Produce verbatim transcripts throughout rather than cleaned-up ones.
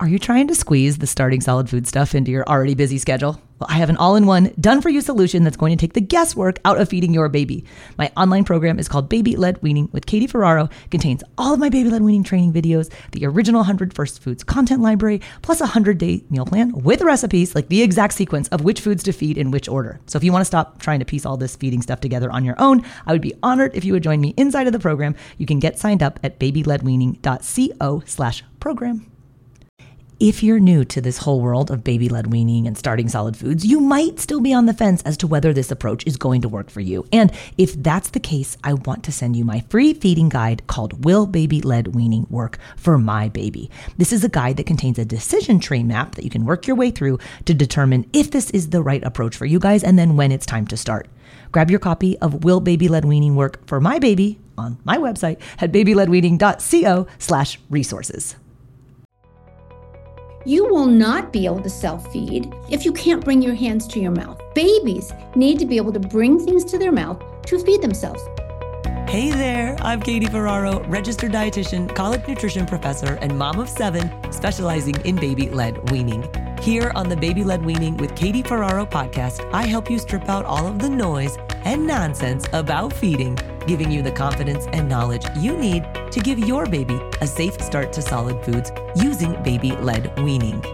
Are you trying to squeeze the starting solid food stuff into your already busy schedule? Well, I have an all-in-one, done-for-you solution that's going to take the guesswork out of feeding your baby. My online program is called Baby-Led Weaning with Katie Ferraro. It contains all of my baby-led weaning training videos, the original one hundred First Foods content library, plus a one hundred-day meal plan with recipes, like the exact sequence of which foods to feed in which order. So if you want to stop trying to piece all this feeding stuff together on your own, I would be honored if you would join me inside of the program. You can get signed up at babyled-weaning.co slash program. If you're new to this whole world of baby-led weaning and starting solid foods, you might still be on the fence as to whether this approach is going to work for you. And if that's the case, I want to send you my free feeding guide called Will Baby-Led Weaning Work for My Baby? This is a guide that contains a decision tree map that you can work your way through to determine if this is the right approach for you guys and then when it's time to start. Grab your copy of Will Baby-Led Weaning Work for My Baby on my website at babyled-weaning.co slash resources. You will not be able to self-feed if you can't bring your hands to your mouth. Babies need to be able to bring things to their mouth to feed themselves. Hey there, I'm Katie Ferraro, registered dietitian, college nutrition professor, and mom of seven, specializing in baby-led weaning. Here on the Baby-Led Weaning with Katie Ferraro podcast, I help you strip out all of the noise and nonsense about feeding, giving you the confidence and knowledge you need to give your baby a safe start to solid foods using baby-led weaning.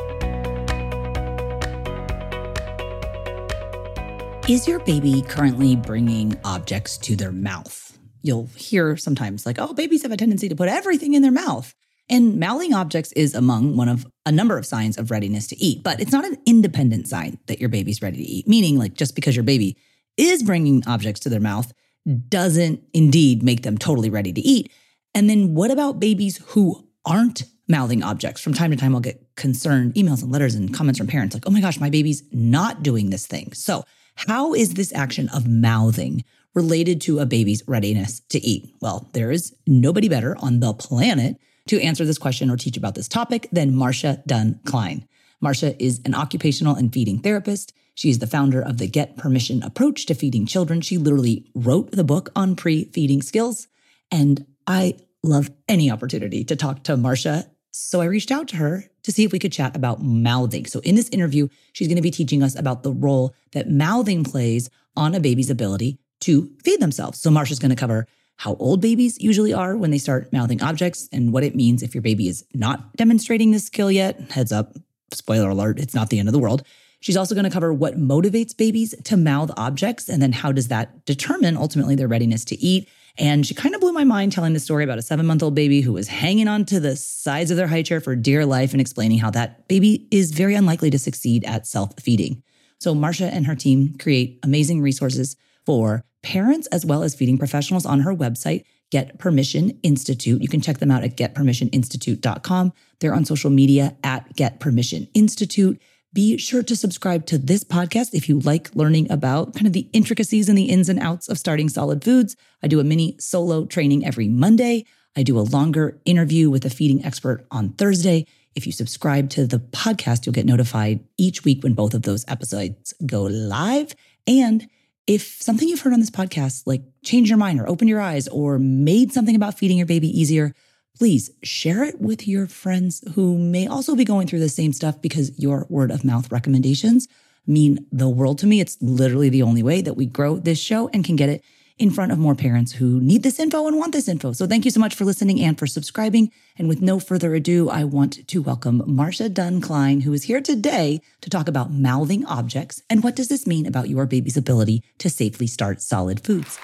Is your baby currently bringing objects to their mouth? You'll hear sometimes like, oh, babies have a tendency to put everything in their mouth. And mouthing objects is among one of a number of signs of readiness to eat, but it's not an independent sign that your baby's ready to eat. Meaning, like, just because your baby is bringing objects to their mouth doesn't indeed make them totally ready to eat. And then what about babies who aren't mouthing objects? From time to time, I'll get concerned emails and letters and comments from parents like, oh my gosh, my baby's not doing this thing. So how is this action of mouthing related to a baby's readiness to eat? Well, there is nobody better on the planet to answer this question or teach about this topic than Marcia Dunn Klein. Marcia is an occupational and feeding therapist. She is the founder of the Get Permission approach to feeding children. She literally wrote the book on pre-feeding skills. And I love any opportunity to talk to Marcia. So I reached out to her to see if we could chat about mouthing. So in this interview, she's going to be teaching us about the role that mouthing plays on a baby's ability to feed themselves. So Marcia's going to cover how old babies usually are when they start mouthing objects and what it means if your baby is not demonstrating this skill yet. Heads up, spoiler alert, it's not the end of the world. She's also going to cover what motivates babies to mouth objects and then how does that determine ultimately their readiness to eat. And she kind of blew my mind telling the story about a seven-month-old baby who was hanging onto the sides of their high chair for dear life and explaining how that baby is very unlikely to succeed at self-feeding. So Marcia and her team create amazing resources for parents as well as feeding professionals on her website, Get Permission Institute. You can check them out at get permission institute dot com. They're on social media at Get Permission Institute. Be sure to subscribe to this podcast if you like learning about kind of the intricacies and the ins and outs of starting solid foods. I do a mini solo training every Monday. I do a longer interview with a feeding expert on Thursday. If you subscribe to the podcast, you'll get notified each week when both of those episodes go live. And if something you've heard on this podcast, like changed your mind or opened your eyes or made something about feeding your baby easier, please share it with your friends who may also be going through the same stuff because your word of mouth recommendations mean the world to me. It's literally the only way that we grow this show and can get it in front of more parents who need this info and want this info. So thank you so much for listening and for subscribing. And with no further ado, I want to welcome Marcia Dunn Klein, who is here today to talk about mouthing objects and what does this mean about your baby's ability to safely start solid foods.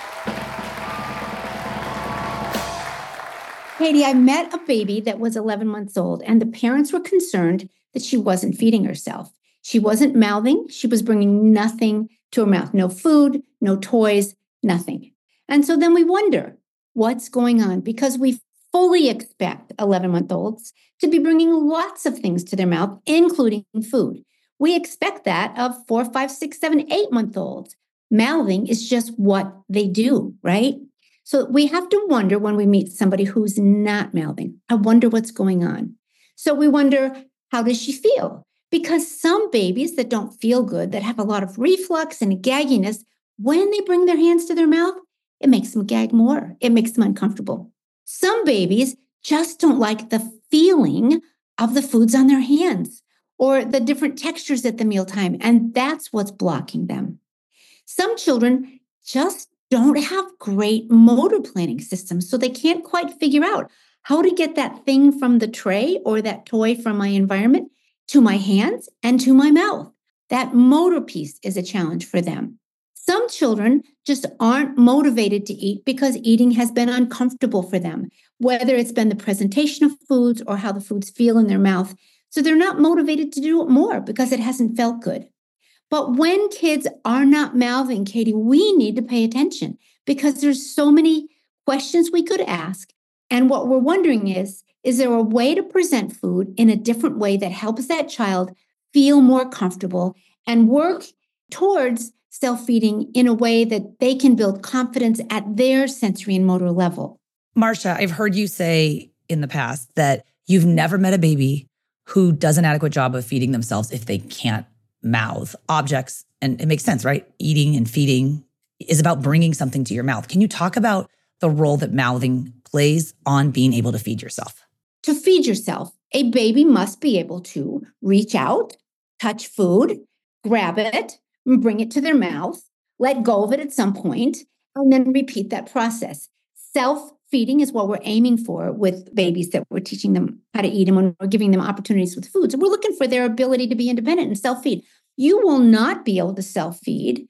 Katie, I met a baby that was eleven months old, and the parents were concerned that she wasn't feeding herself. She wasn't mouthing. She was bringing nothing to her mouth. No food, no toys, nothing. And so then we wonder what's going on because we fully expect eleven-month-olds to be bringing lots of things to their mouth, including food. We expect that of four, five, six, seven, eight-month-olds. Mouthing is just what they do, right? So we have to wonder when we meet somebody who's not mouthing, I wonder what's going on. So we wonder, how does she feel? Because some babies that don't feel good, that have a lot of reflux and gagginess, when they bring their hands to their mouth, it makes them gag more. It makes them uncomfortable. Some babies just don't like the feeling of the foods on their hands or the different textures at the mealtime. And that's what's blocking them. Some children just don't have great motor planning systems, so they can't quite figure out how to get that thing from the tray or that toy from my environment to my hands and to my mouth. That motor piece is a challenge for them. Some children just aren't motivated to eat because eating has been uncomfortable for them, whether it's been the presentation of foods or how the foods feel in their mouth. So they're not motivated to do it more because it hasn't felt good. But when kids are not mouthing, Katie, we need to pay attention because there's so many questions we could ask. And what we're wondering is, is there a way to present food in a different way that helps that child feel more comfortable and work towards self-feeding in a way that they can build confidence at their sensory and motor level? Marsha, I've heard you say in the past that you've never met a baby who does an adequate job of feeding themselves if they can't mouth objects. And it makes sense, right? Eating and feeding is about bringing something to your mouth. Can you talk about the role that mouthing plays on being able to feed yourself? To feed yourself, a baby must be able to reach out, touch food, grab it, and bring it to their mouth, let go of it at some point, and then repeat that process. Self-feeding is what we're aiming for with babies that we're teaching them how to eat and when we're giving them opportunities with food. So we're looking for their ability to be independent and self-feed. You will not be able to self-feed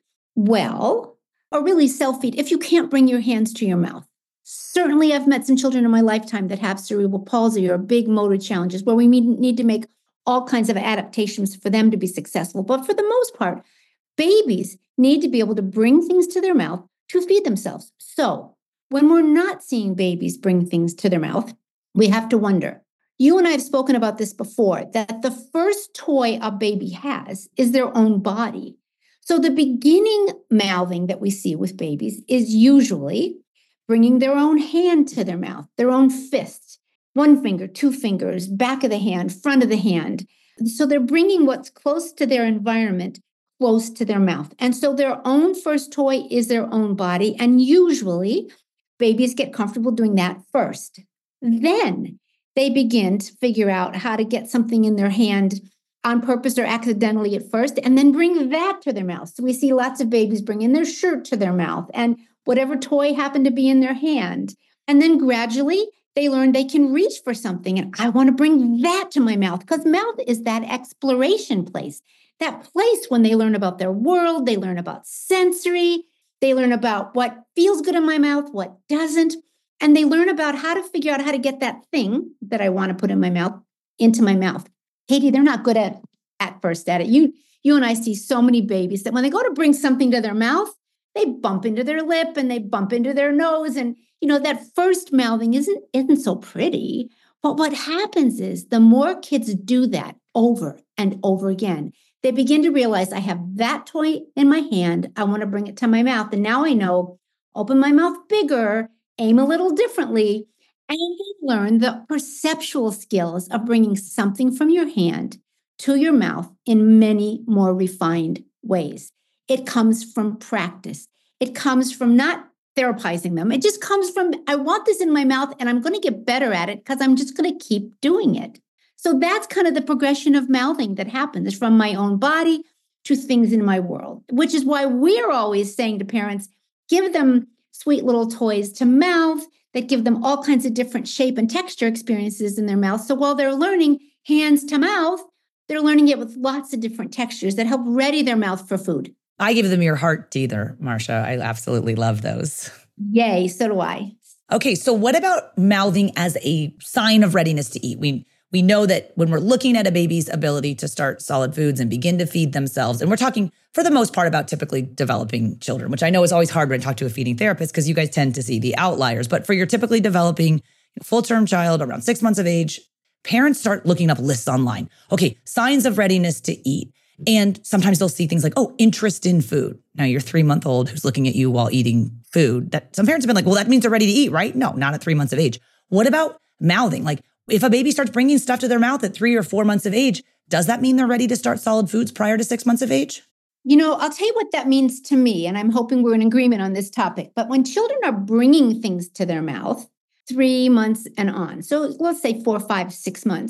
well, or really self-feed, if you can't bring your hands to your mouth. Certainly, I've met some children in my lifetime that have cerebral palsy or big motor challenges where we need to make all kinds of adaptations for them to be successful. But for the most part, babies need to be able to bring things to their mouth to feed themselves. So when we're not seeing babies bring things to their mouth, we have to wonder. You and I have spoken about this before, that the first toy a baby has is their own body. So the beginning mouthing that we see with babies is usually bringing their own hand to their mouth, their own fist, one finger, two fingers, back of the hand, front of the hand. So they're bringing what's close to their environment close to their mouth. And so their own first toy is their own body. And usually babies get comfortable doing that first. Then they begin to figure out how to get something in their hand on purpose or accidentally at first, and then bring that to their mouth. So we see lots of babies bring in their shirt to their mouth and whatever toy happened to be in their hand. And then gradually they learn they can reach for something. And I want to bring that to my mouth because mouth is that exploration place, that place when they learn about their world, they learn about sensory, they learn about what feels good in my mouth, what doesn't. And they learn about how to figure out how to get that thing that I want to put in my mouth into my mouth. Katie, they're not good at at first at it. You, you and I see so many babies that when they go to bring something to their mouth, they bump into their lip and they bump into their nose. And, you know, that first mouthing isn't, isn't so pretty. But what happens is the more kids do that over and over again, they begin to realize I have that toy in my hand. I want to bring it to my mouth. And now I know, open my mouth bigger, aim a little differently. And they learn the perceptual skills of bringing something from your hand to your mouth in many more refined ways. It comes from practice. It comes from not therapizing them. It just comes from, I want this in my mouth and I'm going to get better at it because I'm just going to keep doing it. So that's kind of the progression of mouthing that happens. It's from my own body to things in my world, which is why we're always saying to parents, give them sweet little toys to mouth that give them all kinds of different shape and texture experiences in their mouth. So while they're learning hands to mouth, they're learning it with lots of different textures that help ready their mouth for food. I give them your heart teether, Marsha. I absolutely love those. Yay, so do I. Okay, so what about mouthing as a sign of readiness to eat? We we know that when we're looking at a baby's ability to start solid foods and begin to feed themselves, and we're talking for the most part about typically developing children, which I know is always hard when I talk to a feeding therapist because you guys tend to see the outliers. But for your typically developing full-term child around six months of age, parents start looking up lists online. Okay, signs of readiness to eat. And sometimes they'll see things like, oh, interest in food. Now, your three-month-old who's looking at you while eating food, that some parents have been like, well, that means they're ready to eat, right? No, not at three months of age. What about mouthing? Like, if a baby starts bringing stuff to their mouth at three or four months of age, does that mean they're ready to start solid foods prior to six months of age? You know, I'll tell you what that means to me, and I'm hoping we're in agreement on this topic. But when children are bringing things to their mouth, three months and on, so let's say four, five, six months,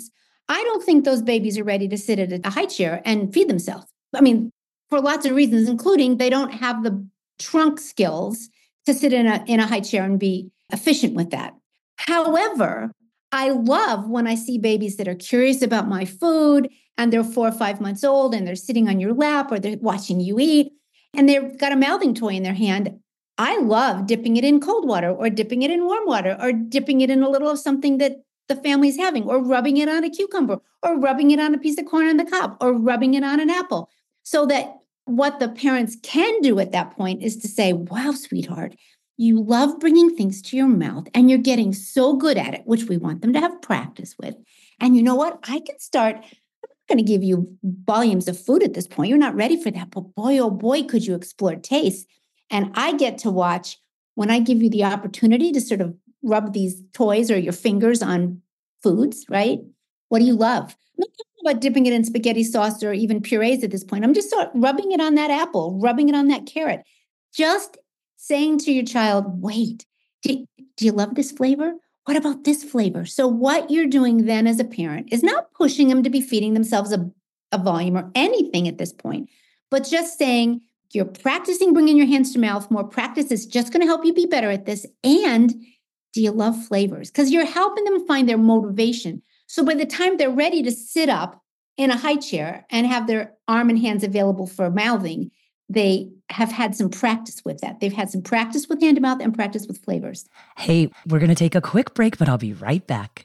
I don't think those babies are ready to sit at a high chair and feed themselves. I mean, for lots of reasons, including they don't have the trunk skills to sit in a, in a high chair and be efficient with that. However, I love when I see babies that are curious about my food and they're four or five months old and they're sitting on your lap or they're watching you eat and they've got a mouthing toy in their hand. I love dipping it in cold water or dipping it in warm water or dipping it in a little of something that the family's having or rubbing it on a cucumber or rubbing it on a piece of corn on the cob or rubbing it on an apple. So that what the parents can do at that point is to say, wow, sweetheart, you love bringing things to your mouth and you're getting so good at it, which we want them to have practice with. And you know what? I can start, I'm not going to give you volumes of food at this point. You're not ready for that. But boy, oh boy, could you explore taste. And I get to watch when I give you the opportunity to sort of rub these toys or your fingers on foods, right? What do you love? I'm not talking about dipping it in spaghetti sauce or even purees at this point. I'm just sort of rubbing it on that apple, rubbing it on that carrot. Just saying to your child, wait, do, do you love this flavor? What about this flavor? So what you're doing then as a parent is not pushing them to be feeding themselves a, a volume or anything at this point, but just saying you're practicing bringing your hands to mouth. More practice is just going to help you be better at this. And do you love flavors? Because you're helping them find their motivation. So by the time they're ready to sit up in a high chair and have their arm and hands available for mouthing, they have had some practice with that. They've had some practice with hand to mouth and practice with flavors. Hey, we're going to take a quick break, but I'll be right back.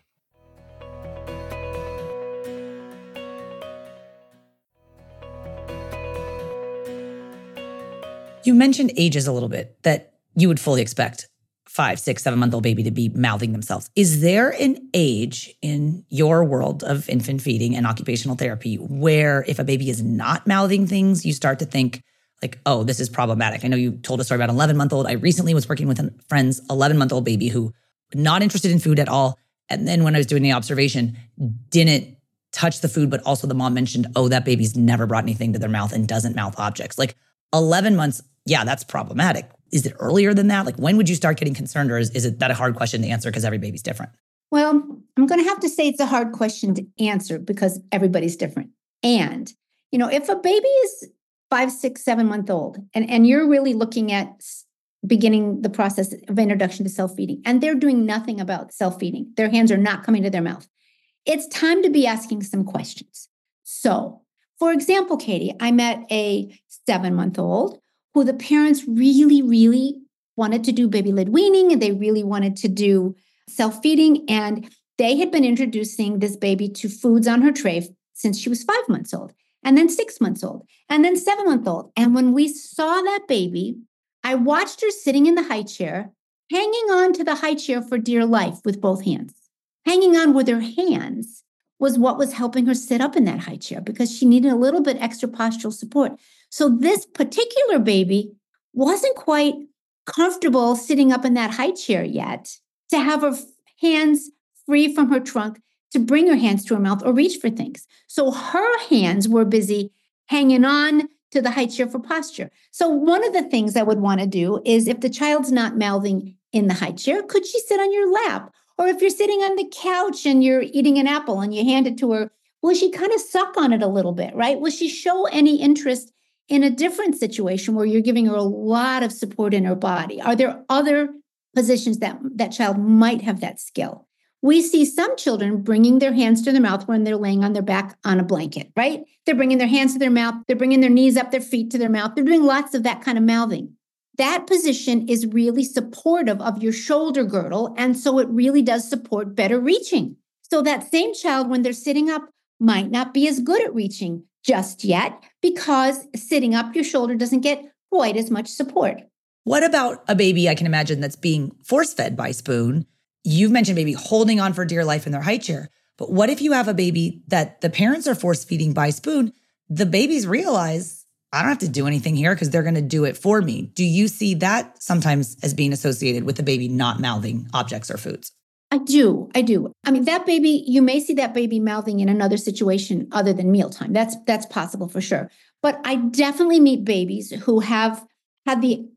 You mentioned ages a little bit that you would fully expect five, six, seven month old baby to be mouthing themselves. Is there an age in your world of infant feeding and occupational therapy where if a baby is not mouthing things, you start to think like, oh, this is problematic? I know you told a story about an eleven month old. I recently was working with a friend's eleven month old baby who not interested in food at all. And then when I was doing the observation, didn't touch the food, but also the mom mentioned, oh, that baby's never brought anything to their mouth and doesn't mouth objects. Like eleven months, yeah, that's problematic. Is it earlier than that? Like when would you start getting concerned, or is, is it that a hard question to answer because every baby's different? Well, I'm going to have to say it's a hard question to answer because everybody's different. And, you know, if a baby is five, six, seven month old, and, and you're really looking at beginning the process of introduction to self-feeding, and they're doing nothing about self-feeding, their hands are not coming to their mouth, it's time to be asking some questions. So, for example, Katie, I met a seven-month-old who the parents really, really wanted to do baby-led weaning, and they really wanted to do self-feeding. And they had been introducing this baby to foods on her tray since she was five months old, and then six months old, and then seven months old. And when we saw that baby, I watched her sitting in the high chair, hanging on to the high chair for dear life with both hands. Hanging on with her hands was what was helping her sit up in that high chair because she needed a little bit extra postural support. So this particular baby wasn't quite comfortable sitting up in that high chair yet to have her hands free from her trunk to bring her hands to her mouth or reach for things. So her hands were busy hanging on to the high chair for posture. So one of the things I would want to do is if the child's not mouthing in the high chair, could she sit on your lap? Or if you're sitting on the couch and you're eating an apple and you hand it to her, will she kind of suck on it a little bit, right? Will she show any interest in a different situation where you're giving her a lot of support in her body? Are there other positions that that child might have that skill? We see some children bringing their hands to their mouth when they're laying on their back on a blanket, right? They're bringing their hands to their mouth. They're bringing their knees up, their feet to their mouth. They're doing lots of that kind of mouthing. That position is really supportive of your shoulder girdle. And so it really does support better reaching. So that same child, when they're sitting up, might not be as good at reaching just yet because sitting up, your shoulder doesn't get quite as much support. What about a baby, I can imagine, that's being force-fed by spoon? You've mentioned baby holding on for dear life in their high chair. But what if you have a baby that the parents are force-feeding by spoon? The babies realize, I don't have to do anything here because they're going to do it for me. Do you see that sometimes as being associated with the baby not mouthing objects or foods? I do. I do. I mean, that baby, you may see that baby mouthing in another situation other than mealtime. That's that's possible for sure. But I definitely meet babies who have had the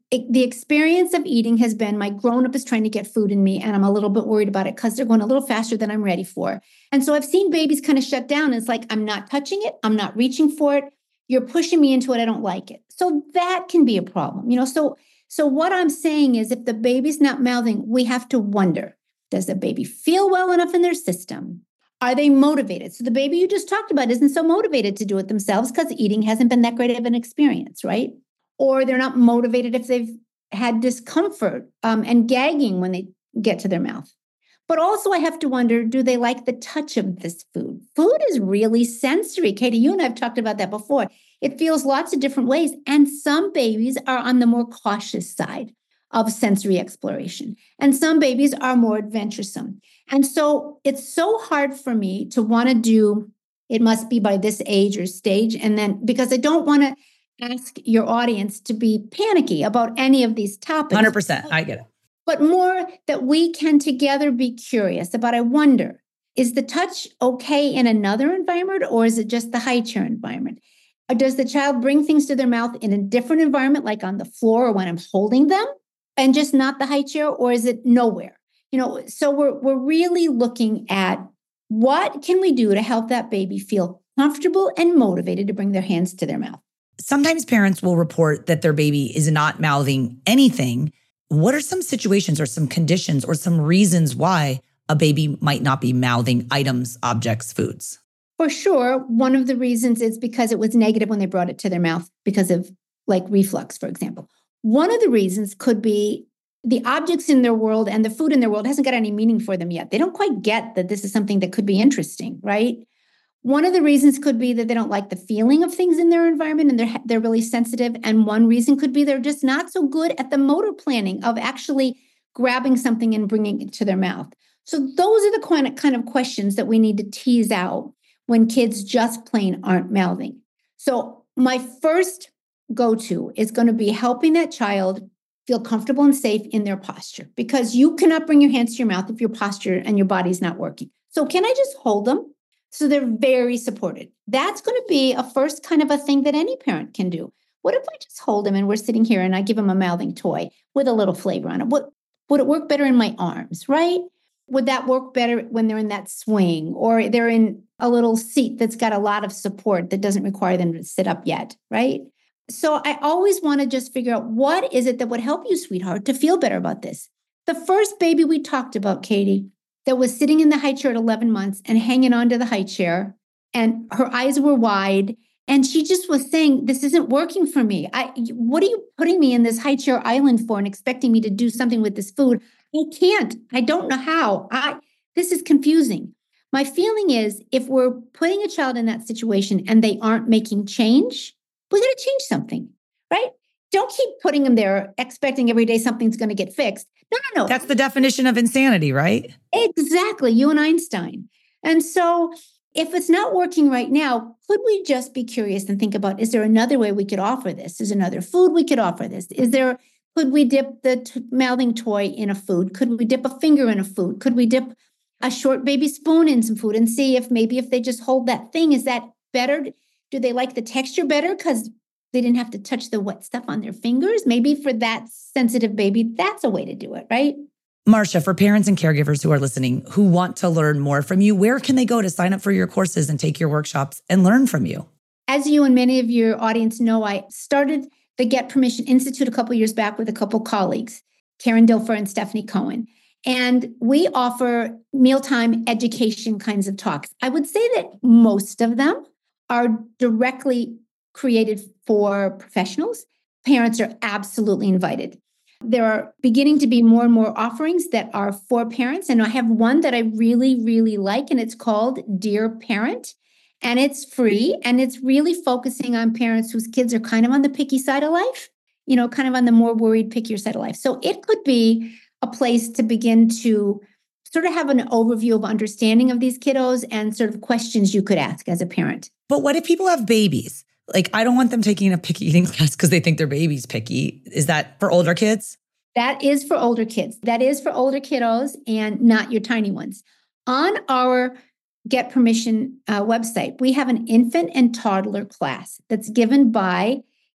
it, the experience of eating has been my grown-up is trying to get food in me, and I'm a little bit worried about it because they're going a little faster than I'm ready for. And so I've seen babies kind of shut down. And it's like, I'm not touching it. I'm not reaching for it. You're pushing me into it. I don't like it. So that can be a problem. You know, so, so what I'm saying is if the baby's not mouthing, we have to wonder, does the baby feel well enough in their system? Are they motivated? So the baby you just talked about isn't so motivated to do it themselves because eating hasn't been that great of an experience, right? Or they're not motivated if they've had discomfort um, and gagging when they get to their mouth. But also I have to wonder, do they like the touch of this food? Food is really sensory. Katie, you and I have talked about that before. It feels lots of different ways. And some babies are on the more cautious side of sensory exploration. And some babies are more adventuresome. And so it's so hard for me to want to do, it must be by this age or stage. And then because I don't want to ask your audience to be panicky about any of these topics. one hundred percent. I get it. But more that we can together be curious about. I wonder, is the touch okay in another environment, or is it just the high chair environment? Or does the child bring things to their mouth in a different environment, like on the floor or when I'm holding them, and just not the high chair, or is it nowhere? You know, so we're we're really looking at what can we do to help that baby feel comfortable and motivated to bring their hands to their mouth. Sometimes parents will report that their baby is not mouthing anything. What are some situations or some conditions or some reasons why a baby might not be mouthing items, objects, foods? For sure, one of the reasons is because it was negative when they brought it to their mouth because of like reflux, for example. One of the reasons could be the objects in their world and the food in their world hasn't got any meaning for them yet. They don't quite get that this is something that could be interesting, right? One of the reasons could be that they don't like the feeling of things in their environment and they're, they're really sensitive. And one reason could be they're just not so good at the motor planning of actually grabbing something and bringing it to their mouth. So those are the kind of, kind of questions that we need to tease out when kids just plain aren't mouthing. So my first go-to is going to be helping that child feel comfortable and safe in their posture, because you cannot bring your hands to your mouth if your posture and your body's not working. So can I just hold them? So they're very supported. That's going to be a first kind of a thing that any parent can do. What if I just hold him and we're sitting here and I give him a mouthing toy with a little flavor on it? What, would it work better in my arms, right? Would that work better when they're in that swing or they're in a little seat that's got a lot of support that doesn't require them to sit up yet, right? So I always want to just figure out what is it that would help you, sweetheart, to feel better about this. The first baby we talked about, Katie, that was sitting in the high chair at eleven months and hanging onto the high chair, and her eyes were wide, and she just was saying, this isn't working for me. I, what are you putting me in this high chair island for and expecting me to do something with this food? I can't. I don't know how. I, this is confusing. My feeling is if we're putting a child in that situation and they aren't making change, we got to change something, right? Don't keep putting them there expecting every day something's going to get fixed. No, no, no. That's the definition of insanity, right? Exactly. You and Einstein. And so if it's not working right now, could we just be curious and think about, is there another way we could offer this? Is there another food we could offer this? Is there, could we dip the t- mouthing toy in a food? Could we dip a finger in a food? Could we dip a short baby spoon in some food and see if maybe if they just hold that thing, is that better? Do they like the texture better because they didn't have to touch the wet stuff on their fingers? Maybe for that sensitive baby, that's a way to do it, right? Marcia, for parents and caregivers who are listening, who want to learn more from you, where can they go to sign up for your courses and take your workshops and learn from you? As you and many of your audience know, I started the Get Permission Institute a couple years back with a couple colleagues, Karen Dilfer and Stephanie Cohen. And we offer mealtime education kinds of talks. I would say that most of them are directly created for professionals. Parents are absolutely invited. There are beginning to be more and more offerings that are for parents. And I have one that I really, really like, and it's called Dear Parent. And it's free. And it's really focusing on parents whose kids are kind of on the picky side of life, you know, kind of on the more worried, pickier side of life. So it could be a place to begin to sort of have an overview of understanding of these kiddos and sort of questions you could ask as a parent. But what if people have babies? Like, I don't want them taking a picky eating class because they think their baby's picky. Is that for older kids? That is for older kids. That is for older kiddos and not your tiny ones. On our Get Permission uh, website, we have an infant and toddler class that's given by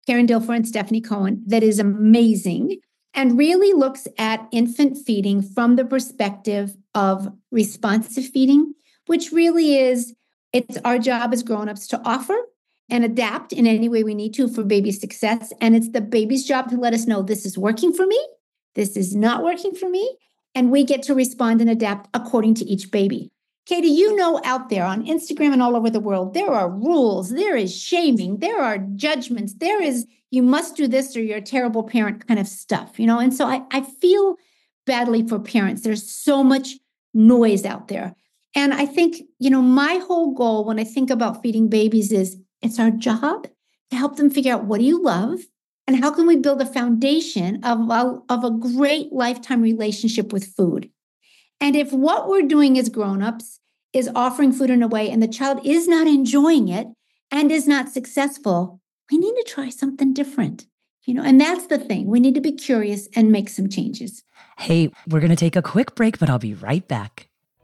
Karen Dilfer and Stephanie Cohen, that is amazing and really looks at infant feeding from the perspective of responsive feeding, which really is, it's our job as grown-ups to offer and adapt in any way we need to for baby success. And it's the baby's job to let us know this is working for me, this is not working for me, and we get to respond and adapt according to each baby. Katie, you know, out there on Instagram and all over the world, there are rules, there is shaming, there are judgments, there is, you must do this or you're a terrible parent kind of stuff, you know? And so I, I feel badly for parents. There's so much noise out there. And I think, you know, my whole goal when I think about feeding babies is it's our job to help them figure out, what do you love? And how can we build a foundation of a, of a great lifetime relationship with food? And if what we're doing as grown-ups is offering food in a way and the child is not enjoying it and is not successful, we need to try something different. You know, and that's the thing. We need to be curious and make some changes. Hey, we're going to take a quick break, but I'll be right back.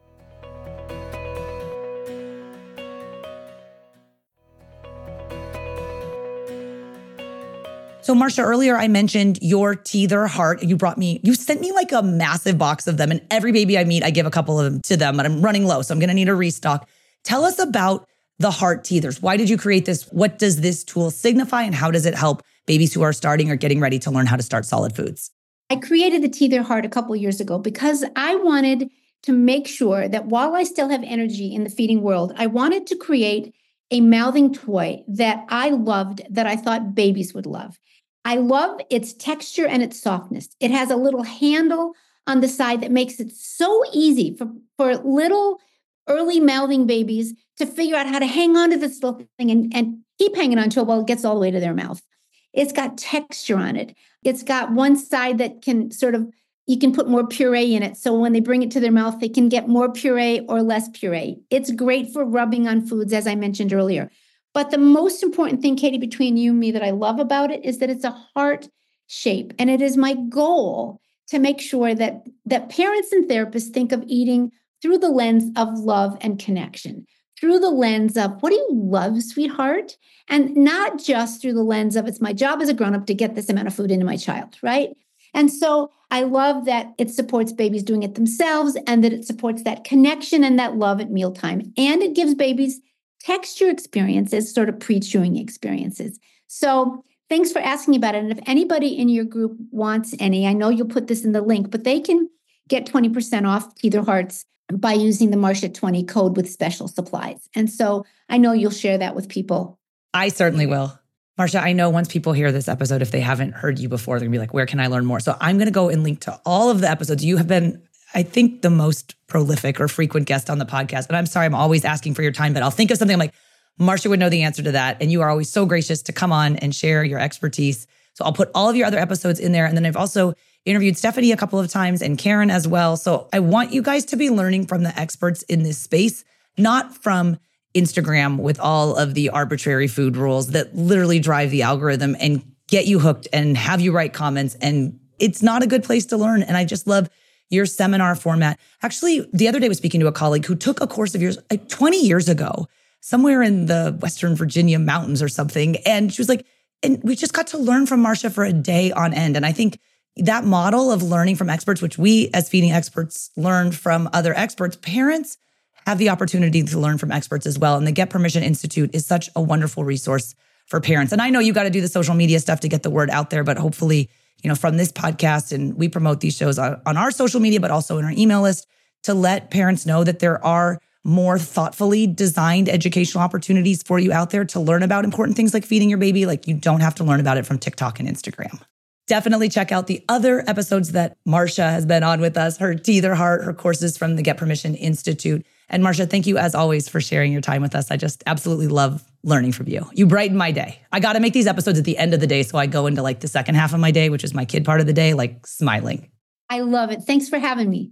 So Marsha, earlier I mentioned your Teether Heart. You brought me, you sent me like a massive box of them, and every baby I meet, I give a couple of them to them, but I'm running low, so I'm going to need a restock. Tell us about the Heart Teethers. Why did you create this? What does this tool signify, and how does it help babies who are starting or getting ready to learn how to start solid foods? I created the Teether Heart a couple of years ago because I wanted to make sure that while I still have energy in the feeding world, I wanted to create a mouthing toy that I loved, that I thought babies would love. I love its texture and its softness. It has a little handle on the side that makes it so easy for, for little early mouthing babies to figure out how to hang on to this little thing and, and keep hanging on to it while it gets all the way to their mouth. It's got texture on it. It's got one side that can sort of, you can put more puree in it. So when they bring it to their mouth, they can get more puree or less puree. It's great for rubbing on foods, as I mentioned earlier. But the most important thing, Katie, between you and me that I love about it is that it's a heart shape. And it is my goal to make sure that, that parents and therapists think of eating through the lens of love and connection, through the lens of, what do you love, sweetheart? And not just through the lens of, it's my job as a grown-up to get this amount of food into my child, right? And so I love that it supports babies doing it themselves and that it supports that connection and that love at mealtime. And it gives babies texture experiences, sort of pre-chewing experiences. So thanks for asking about it. And if anybody in your group wants any, I know you'll put this in the link, but they can get twenty percent off Teether Hearts by using the Marsha twenty code with special supplies. And so I know you'll share that with people. I certainly will. Marsha, I know once people hear this episode, if they haven't heard you before, they're gonna be like, where can I learn more? So I'm gonna go and link to all of the episodes. You have been, I think, the most prolific or frequent guest on the podcast. And I'm sorry, I'm always asking for your time, but I'll think of something. I'm like, Marsha would know the answer to that. And you are always so gracious to come on and share your expertise. So I'll put all of your other episodes in there. And then I've also interviewed Stephanie a couple of times and Karen as well. So I want you guys to be learning from the experts in this space, not from Instagram with all of the arbitrary food rules that literally drive the algorithm and get you hooked and have you write comments. And it's not a good place to learn. And I just love your seminar format. Actually, the other day I was speaking to a colleague who took a course of yours like twenty years ago, somewhere in the Western Virginia mountains or something. And she was like, and we just got to learn from Marsha for a day on end. And I think that model of learning from experts, which we as feeding experts learn from other experts, parents have the opportunity to learn from experts as well. And the Get Permission Institute is such a wonderful resource for parents. And I know you got to do the social media stuff to get the word out there, but hopefully, you know, from this podcast, and we promote these shows on, on our social media, but also in our email list, to let parents know that there are more thoughtfully designed educational opportunities for you out there to learn about important things like feeding your baby. Like, you don't have to learn about it from TikTok and Instagram. Definitely check out the other episodes that Marsha has been on with us, her Teether Heart, her courses from the Get Permission Institute. And Marsha, thank you as always for sharing your time with us. I just absolutely love learning from you. You brighten my day. I got to make these episodes at the end of the day so I go into like the second half of my day, which is my kid part of the day, like smiling. I love it. Thanks for having me.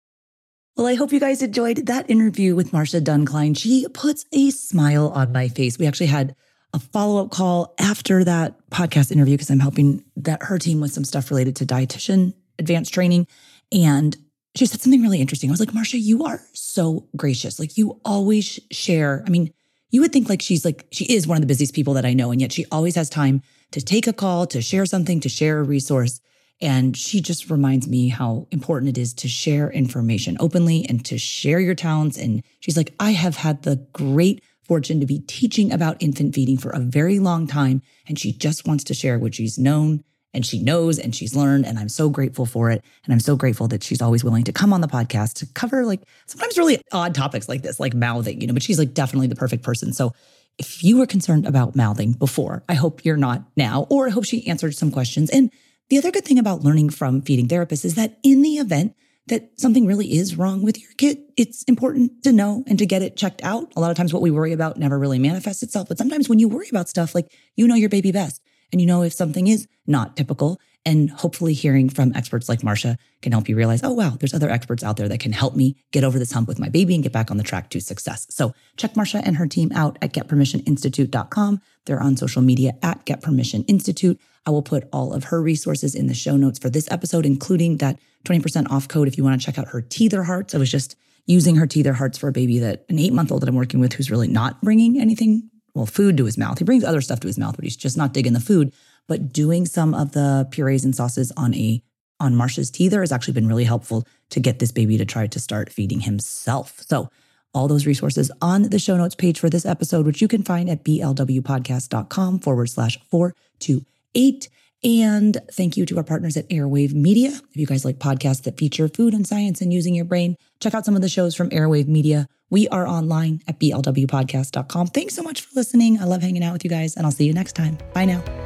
Well, I hope you guys enjoyed that interview with Marsha Duncline. She puts a smile on my face. We actually had a follow-up call after that podcast interview because I'm helping that her team with some stuff related to dietitian advanced training. And she said something really interesting. I was like, Marsha, you are so gracious. Like, you always share. I mean, you would think like she's like, she is one of the busiest people that I know. And yet she always has time to take a call, to share something, to share a resource. And she just reminds me how important it is to share information openly and to share your talents. And she's like, I have had the great fortune to be teaching about infant feeding for a very long time. And she just wants to share what she's known and she knows and she's learned. And I'm so grateful for it. And I'm so grateful that she's always willing to come on the podcast to cover like sometimes really odd topics like this, like mouthing, you know, but she's like definitely the perfect person. So if you were concerned about mouthing before, I hope you're not now, or I hope she answered some questions. And the other good thing about learning from feeding therapists is that in the event that something really is wrong with your kid, it's important to know and to get it checked out. A lot of times what we worry about never really manifests itself. But sometimes when you worry about stuff, like you know your baby best and you know if something is not typical, and hopefully hearing from experts like Marsha can help you realize, oh, wow, there's other experts out there that can help me get over this hump with my baby and get back on the track to success. So check Marsha and her team out at get permission institute dot com. They're on social media at Get Permission Institute. I will put all of her resources in the show notes for this episode, including that twenty percent off code if you want to check out her Teether Hearts. I was just using her Teether Hearts for a baby that an eight-month-old that I'm working with who's really not bringing anything, well, food to his mouth. He brings other stuff to his mouth, but he's just not digging the food. But doing some of the purees and sauces on a on Marsha's Teether has actually been really helpful to get this baby to try to start feeding himself. So all those resources on the show notes page for this episode, which you can find at blwpodcast.com forward slash 428. And thank you to our partners at Airwave Media. If you guys like podcasts that feature food and science and using your brain, check out some of the shows from Airwave Media. We are online at b l w podcast dot com. Thanks so much for listening. I love hanging out with you guys, and I'll see you next time. Bye now.